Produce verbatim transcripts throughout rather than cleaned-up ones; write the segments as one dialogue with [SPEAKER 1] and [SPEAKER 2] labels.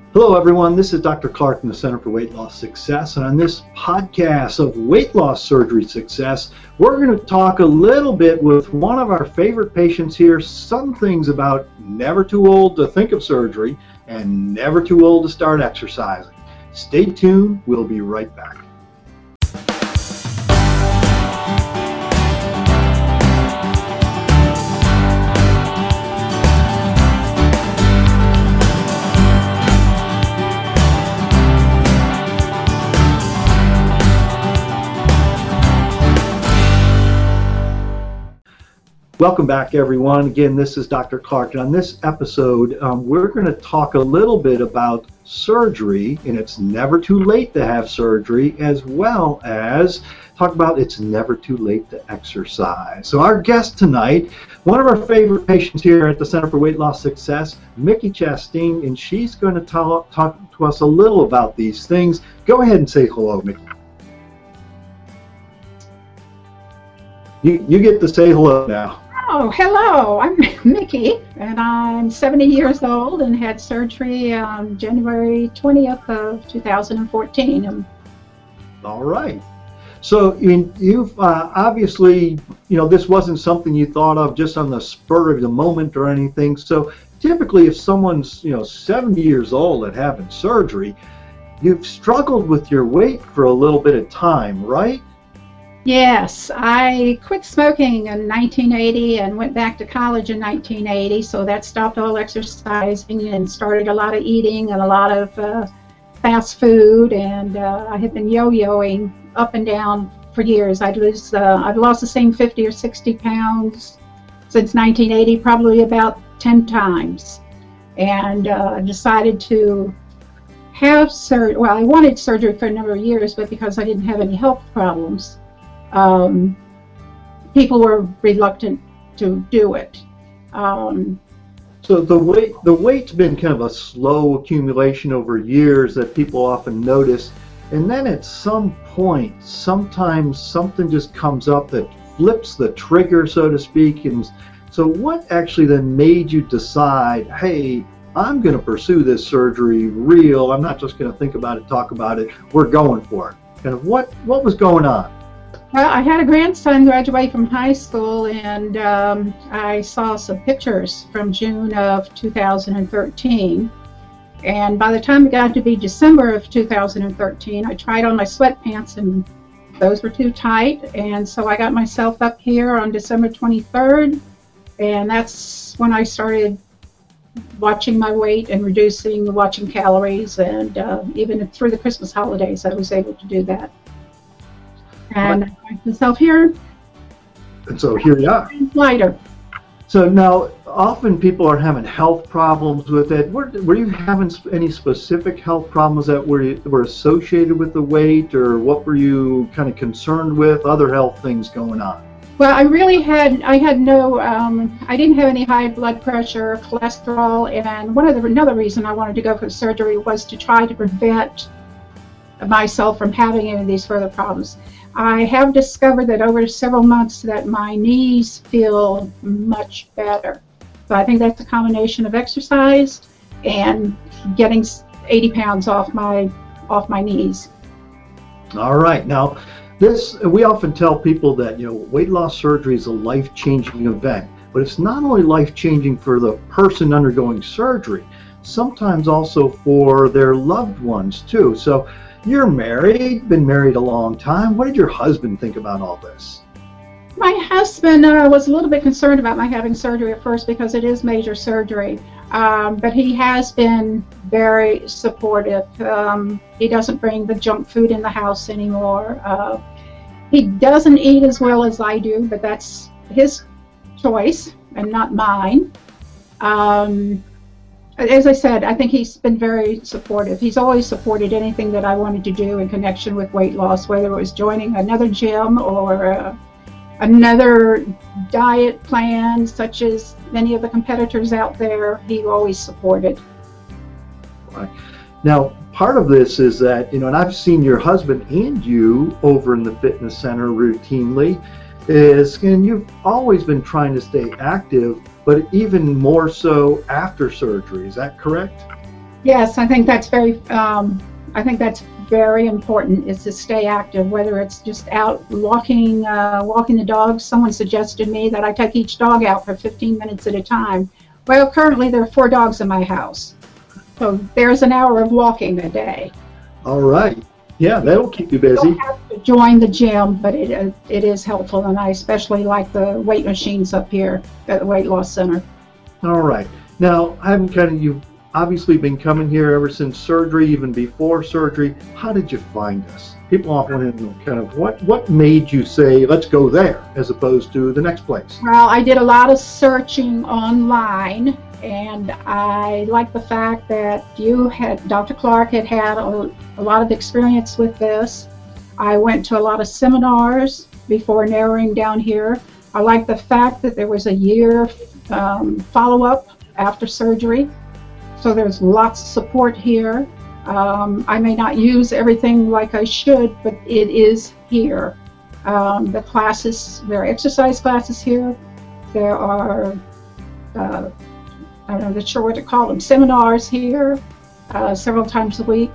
[SPEAKER 1] Hello everyone, this is Doctor Clark from the Center for Weight Loss Success, and on this podcast of weight loss surgery success, we're going to talk a little bit with one of our favorite patients here, some things about never too old to think of surgery and never too old to start exercising. Stay tuned, we'll be right back. Welcome back, everyone. Again, this is Doctor Clark, and on this episode, um, we're going to talk a little bit about surgery, and it's never too late to have surgery, as well as talk about it's never too late to exercise. So our guest tonight, one of our favorite patients here at the Center for Weight Loss Success, Mickey Chastain, and she's going to talk, talk to us a little about these things. Go ahead and say hello, Mickey. You, you get to say hello now.
[SPEAKER 2] Oh, hello, I'm Mickey, and I'm seventy years old and had surgery on January twentieth of two thousand fourteen. Um,
[SPEAKER 1] All right. So I mean, you've uh, obviously, you know, this wasn't something you thought of just on the spur of the moment or anything. So typically if someone's, you know, seventy years old and having surgery, you've struggled with your weight for a little bit of time, right?
[SPEAKER 2] Yes, I quit smoking in nineteen eighty and went back to college in nineteen eighty, so that stopped all exercising and started a lot of eating and a lot of uh, fast food, and uh, I have been yo-yoing up and down for years. I'd lose, uh, I've lost the same fifty or sixty pounds since nineteen eighty, probably about ten times, and uh, I decided to have surgery. Well, I wanted surgery for a number of years, but because I didn't have any health problems, Um, people were reluctant to do it. Um,
[SPEAKER 1] so the weight, the weight's been kind of a slow accumulation over years that people often notice, and then at some point, sometimes something just comes up that flips the trigger, so to speak. And so what actually then made you decide, hey, I'm going to pursue this surgery real, I'm not just going to think about it, talk about it, we're going for it. Kind of what, what was going on?
[SPEAKER 2] Well, I had a grandson graduate from high school, and um, I saw some pictures from June of two thousand thirteen. And by the time it got to be December of two thousand thirteen, I tried on my sweatpants, and those were too tight. And so I got myself up here on December twenty-third, and that's when I started watching my weight and reducing, watching calories, and uh, even through the Christmas holidays, I was able to do that. And I find myself here.
[SPEAKER 1] And so here you are.
[SPEAKER 2] Lighter.
[SPEAKER 1] So now, often people are having health problems with it. Were, were you having any specific health problems that were, were associated with the weight, or what were you kind of concerned with, other health things going on?
[SPEAKER 2] Well, I really had, I had no, um, I didn't have any high blood pressure, cholesterol, and one of the, another reason I wanted to go for surgery was to try to prevent myself from having any of these further problems. I have discovered that over several months that my knees feel much better. So I think that's a combination of exercise and getting eighty pounds off my off my knees.
[SPEAKER 1] All right. Now, this we often tell people that, you know, weight loss surgery is a life-changing event, but it's not only life-changing for the person undergoing surgery, sometimes also for their loved ones too. So you're married, been married a long time. What did your husband think about all this?
[SPEAKER 2] My husband uh, was a little bit concerned about my having surgery at first because it is major surgery, um, but he has been very supportive. Um, he doesn't bring the junk food in the house anymore. Uh, he doesn't eat as well as I do, but that's his choice and not mine. Um, As I said, I think he's been very supportive. He's always supported anything that I wanted to do in connection with weight loss, whether it was joining another gym or uh, another diet plan, such as many of the competitors out there. He always supported.
[SPEAKER 1] Right. Now, part of this is that, you know, and I've seen your husband and you over in the fitness center routinely, is, and you've always been trying to stay active, but even more so after surgery. Is that correct?
[SPEAKER 2] Yes, I think that's very. Um, I think that's very important. Is to stay active, whether it's just out walking, uh, walking the dogs. Someone suggested me that I take each dog out for fifteen minutes at a time. Well, currently there are four dogs in my house, so there's an hour of walking a day.
[SPEAKER 1] All right. Yeah, that'll keep you
[SPEAKER 2] You
[SPEAKER 1] busy.
[SPEAKER 2] don't have to join the gym, but it uh, it is helpful, and I especially like the weight machines up here at the weight loss center.
[SPEAKER 1] All right. Now, I'm kind of, you've obviously been coming here ever since surgery, even before surgery. How did you find us? People often want to know kind of what, what made you say, let's go there, as opposed to the next place?
[SPEAKER 2] Well, I did a lot of searching online, and I like the fact that you had, Doctor Clark had had a, a lot of experience with this. I went to a lot of seminars before narrowing down here. I like the fact that there was a year um, follow-up after surgery, so there's lots of support here. Um, I may not use everything like I should, but it is here. Um, the classes, there are exercise classes here. There are, uh, I'm not sure what to call them, seminars here uh, several times a week.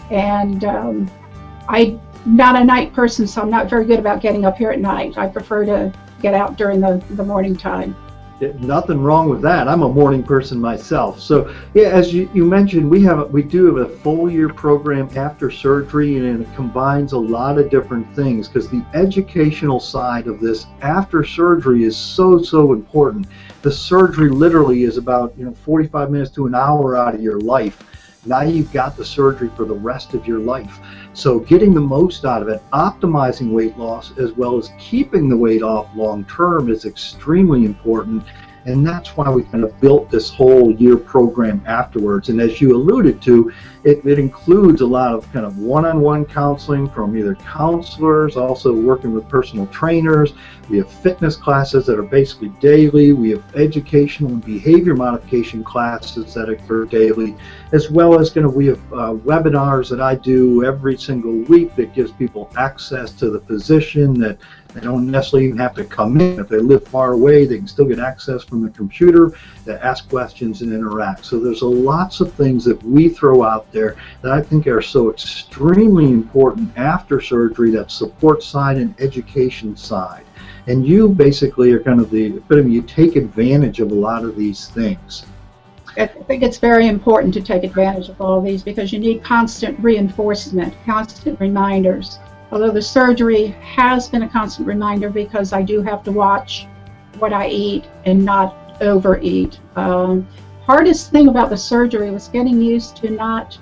[SPEAKER 2] And um, I'm not a night person, so I'm not very good about getting up here at night. I prefer to get out during the, the morning time.
[SPEAKER 1] Nothing wrong with that. I'm a morning person myself. So yeah, as you, you mentioned, we have we do have a full year program after surgery, and it combines a lot of different things, because the educational side of this after surgery is so so important. The surgery literally is about, you know, forty-five minutes to an hour out of your life. Now you've got the surgery for the rest of your life. So getting the most out of it, optimizing weight loss, as well as keeping the weight off long term is extremely important. And that's why we kind of built this whole year program afterwards. And as you alluded to, it, it includes a lot of kind of one-on-one counseling from either counselors, also working with personal trainers. We have fitness classes that are basically daily. We have educational and behavior modification classes that occur daily, as well as kind of we have uh, webinars that I do every single week that gives people access to the physician, that they don't necessarily even have to come in. If they live far away, they can still get access from the computer to ask questions and interact. So there's a lots of things that we throw out there that I think are so extremely important after surgery, that support side and education side. And you basically are kind of the epitome. You take advantage of a lot of these things.
[SPEAKER 2] I think it's very important to take advantage of all of these, because you need constant reinforcement, constant reminders. Although the surgery has been a constant reminder, because I do have to watch what I eat and not overeat. Um, hardest thing about the surgery was getting used to not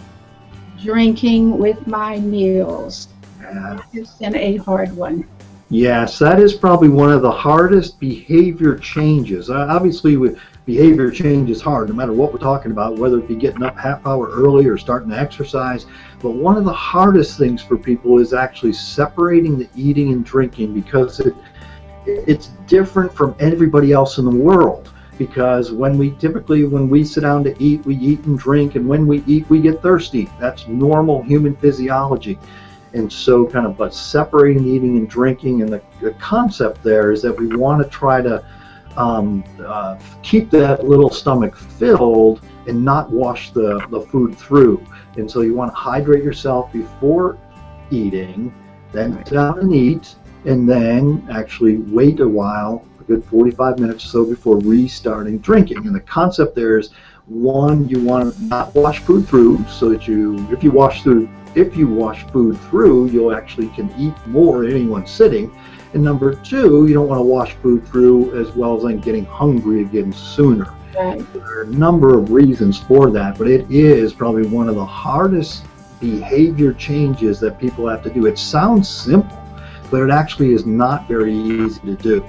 [SPEAKER 2] drinking with my meals.
[SPEAKER 1] Yeah.
[SPEAKER 2] It's been a hard one.
[SPEAKER 1] Yes, that is probably one of the hardest behavior changes. Uh, obviously, with behavior change is hard, no matter what we're talking about, whether it be getting up half hour early or starting to exercise. But one of the hardest things for people is actually separating the eating and drinking, because it it's different from everybody else in the world. Because when we typically, when we sit down to eat, we eat and drink, and when we eat, we get thirsty. That's normal human physiology. And so kind of but separating eating and drinking, and the, the concept there is that we want to try to um, uh, keep that little stomach filled and not wash the, the food through. And so you want to hydrate yourself before eating, then sit down and eat, and then actually wait a while, a good forty-five minutes or so, before restarting drinking. And the concept there is, one, you want to not wash food through, so that you, if you wash through If you wash food through, you'll actually can eat more than anyone sitting. And number two, you don't want to wash food through as well as then getting hungry again sooner.
[SPEAKER 2] Right.
[SPEAKER 1] There are a number of reasons for that, but it is probably one of the hardest behavior changes that people have to do. It sounds simple, but it actually is not very easy to do.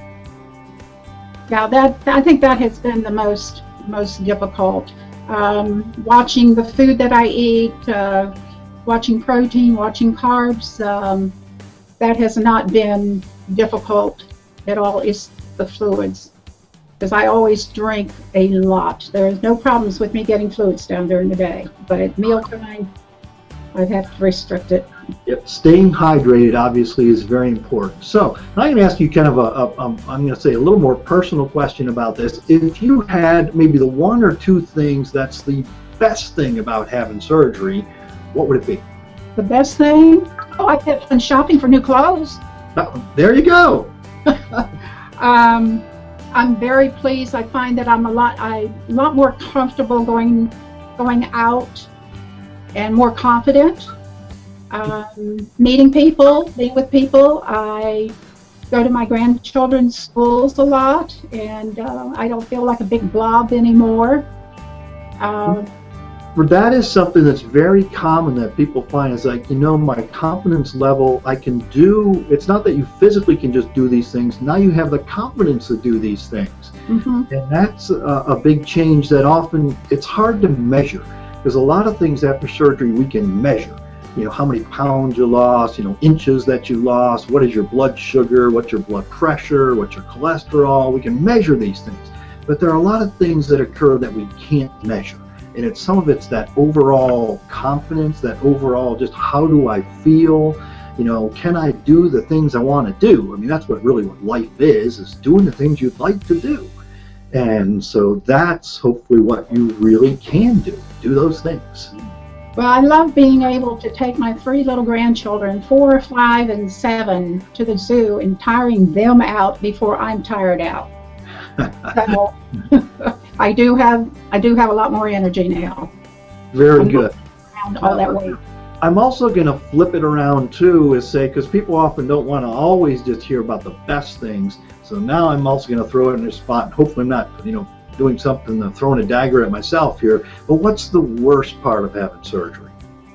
[SPEAKER 2] Yeah, that I think that has been the most most difficult. Um, watching the food that I eat, uh, watching protein, watching carbs, um, that has not been difficult at all. It's the fluids, because I always drink a lot. There's no problems with me getting fluids down during the day, but at mealtime, I have to restrict it.
[SPEAKER 1] Yep, staying hydrated obviously is very important. So I'm going to ask you kind of a, a um, I'm going to say a little more personal question about this. If you had maybe the one or two things that's the best thing about having surgery, what would it be?
[SPEAKER 2] The best thing? Oh, I get fun shopping for new clothes.
[SPEAKER 1] Oh, there you go.
[SPEAKER 2] um, I'm very pleased. I find that I'm a lot, I, a lot more comfortable going, going out, and more confident. Um, meeting people, being with people. I go to my grandchildren's schools a lot, and uh, I don't feel like a big blob anymore. Um,
[SPEAKER 1] That is something that's very common that people find is like, you know, my confidence level, I can do, it's not that you physically can just do these things, now you have the confidence to do these things. Mm-hmm. And that's a, a big change that often, it's hard to measure. There's a lot of things after surgery we can measure. You know, how many pounds you lost, you know, inches that you lost, what is your blood sugar, what's your blood pressure, what's your cholesterol. We can measure these things. But there are a lot of things that occur that we can't measure. And it's some of it's that overall confidence, that overall just how do I feel? You know, can I do the things I want to do? I mean, that's what really what life is, is doing the things you'd like to do. And so that's hopefully what you really can do, do those things.
[SPEAKER 2] Well, I love being able to take my three little grandchildren, four, five, and seven, to the zoo and tiring them out before I'm tired out. So I do have I do have a lot more energy now.
[SPEAKER 1] Very
[SPEAKER 2] I'm
[SPEAKER 1] good.
[SPEAKER 2] Around all that weight.
[SPEAKER 1] I'm also going to flip it around too, is say, because people often don't want to always just hear about the best things. So now I'm also going to throw it in a spot, and hopefully I'm not, you know, doing something, uh, throwing a dagger at myself here. But what's the worst part of having surgery?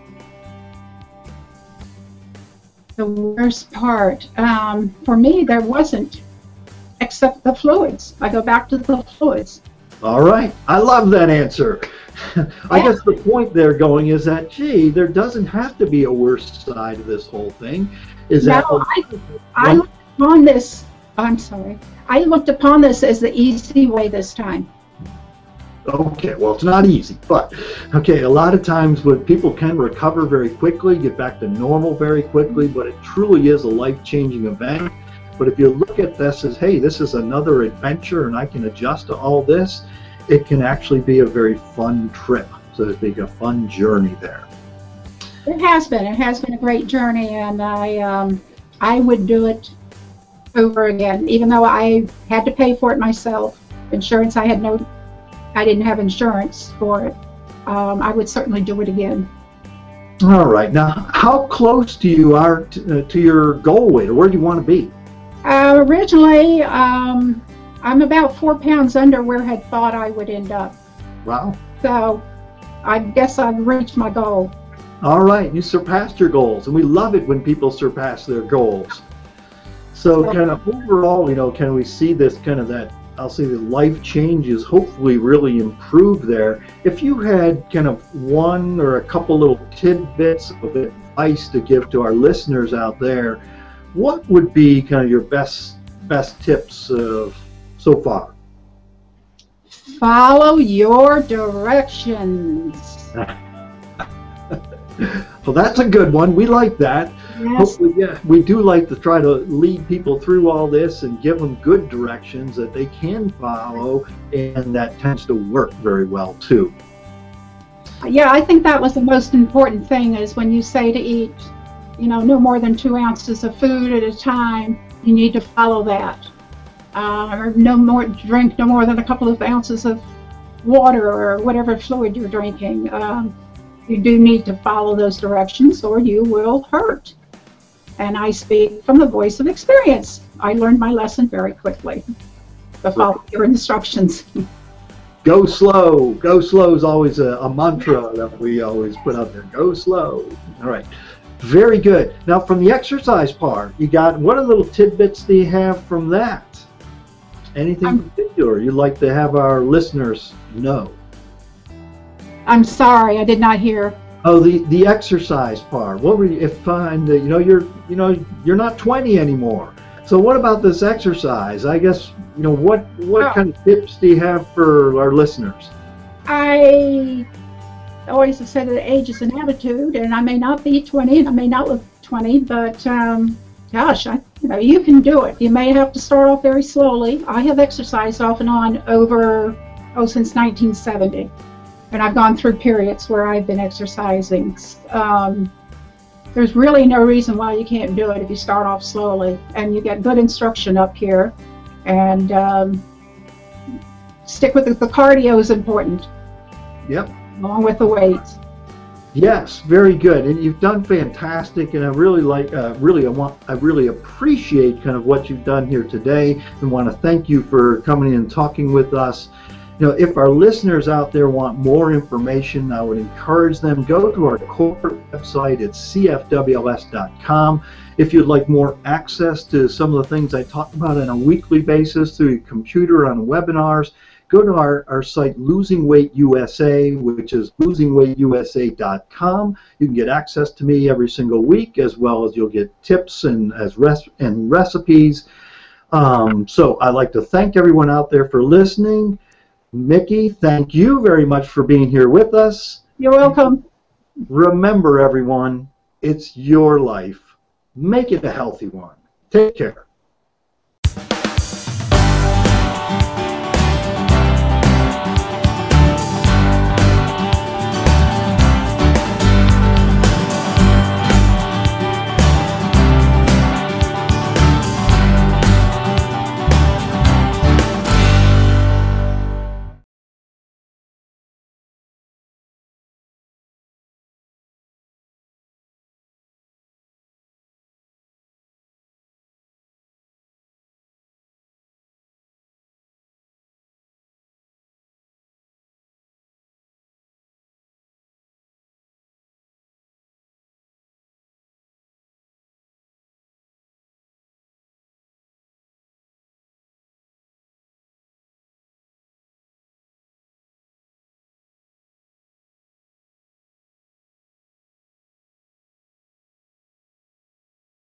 [SPEAKER 2] The worst part, um, for me, there wasn't, except the fluids. I go back to the fluids.
[SPEAKER 1] All right, I love that answer. I guess the point there going is that, gee, there doesn't have to be a worse side of this whole thing. Is
[SPEAKER 2] no,
[SPEAKER 1] that
[SPEAKER 2] I, I looked upon this, I'm sorry, I looked upon this as the easy way this time.
[SPEAKER 1] Okay, well, it's not easy, but okay, a lot of times when people can recover very quickly, get back to normal very quickly, but it truly is a life-changing event. But if you look at this as, hey, this is another adventure and I can adjust to all this, it can actually be a very fun trip, so to speak, a fun journey there.
[SPEAKER 2] It has been. It has been a great journey, and I, um, I would do it over again, even though I had to pay for it myself. Insurance, I had no, I didn't have insurance for it. Um, I would certainly do it again.
[SPEAKER 1] All right. Now, how close to you are to, uh, to your goal weight, or where do you want to be?
[SPEAKER 2] Uh, originally, um, I'm about four pounds under where I had thought I would end up.
[SPEAKER 1] Wow.
[SPEAKER 2] So I guess I've reached my goal.
[SPEAKER 1] All right, you surpassed your goals, and we love it when people surpass their goals. So kind of overall, you know, can we see this kind of that, I'll say the life changes hopefully really improve there. If you had kind of one or a couple little tidbits of advice to give to our listeners out there, what would be kind of your best best tips uh, so far?
[SPEAKER 2] Follow your directions.
[SPEAKER 1] Well, that's a good one. We like that.
[SPEAKER 2] Yes.
[SPEAKER 1] Hopefully, yeah, we do like to try to lead people through all this and give them good directions that they can follow, and that tends to work very well too.
[SPEAKER 2] Yeah, I think that was the most important thing, is when you say to eat, you know, no more than two ounces of food at a time, you need to follow that. Uh, or no more, drink no more than a couple of ounces of water or whatever fluid you're drinking. Um, you do need to follow those directions or you will hurt. And I speak from the voice of experience. I learned my lesson very quickly to follow your instructions.
[SPEAKER 1] Go slow. Go slow is always a, a mantra that we always put out there. Go slow. All right. Very good. Now, from the exercise part, you got, what little tidbits do you have from that? Anything
[SPEAKER 2] I'm,
[SPEAKER 1] particular you'd like to have our listeners know?
[SPEAKER 2] I'm sorry, I did not hear.
[SPEAKER 1] Oh, the the exercise part. What were you, if find that you know you're you know you're not twenty anymore? So what about this exercise? I guess you know what what
[SPEAKER 2] oh.
[SPEAKER 1] kind of tips do you have for our listeners?
[SPEAKER 2] I always have said that age is an attitude, and I may not be twenty, and I may not look twenty, but um, gosh, I, you know, you can do it. You may have to start off very slowly. I have exercised off and on over oh since nineteen seventy. and I've gone through periods where I've been exercising. Um, there's really no reason why you can't do it if you start off slowly, and you get good instruction up here, and um, stick with it. The cardio is important.
[SPEAKER 1] Yep.
[SPEAKER 2] Along with the weights.
[SPEAKER 1] Yes, very good, and you've done fantastic. And I really like, uh, really, I want, I really appreciate kind of what you've done here today, and want to thank you for coming in and talking with us. You know, if our listeners out there want more information, I would encourage them go to our corporate website at c f w l s dot com. If you'd like more access to some of the things I talk about on a weekly basis through your computer on webinars, go to our, our site Losing Weight U S A, which is losing weight u s a dot com. You can get access to me every single week, as well as you'll get tips and as res and recipes. Um, so I'd like to thank everyone out there for listening. Mickey, thank you very much for being here with us.
[SPEAKER 2] You're welcome.
[SPEAKER 1] Remember, everyone, it's your life. Make it a healthy one. Take care.